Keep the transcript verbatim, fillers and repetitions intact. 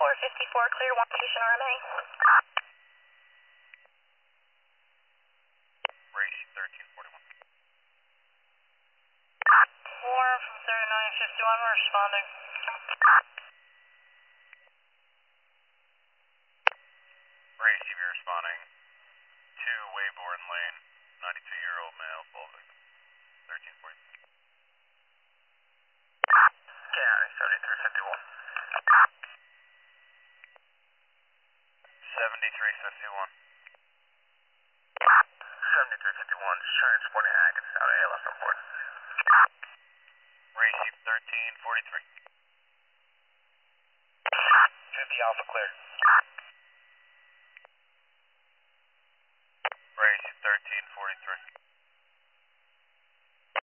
four fifty-four, clear one station R M A. Radius thirteen forty-one. Warren from thirty-nine fifty-one, we're responding. Radius, you're responding to Wayborn Lane, ninety-two-year-old male, full victim, thirteen forty. County seventy-three fifty-one. seventy-three fifty-one. seventy-three fifty-one, just transporting Atkins out of A L S report. Radius thirteen forty-three. fifty Alpha clear.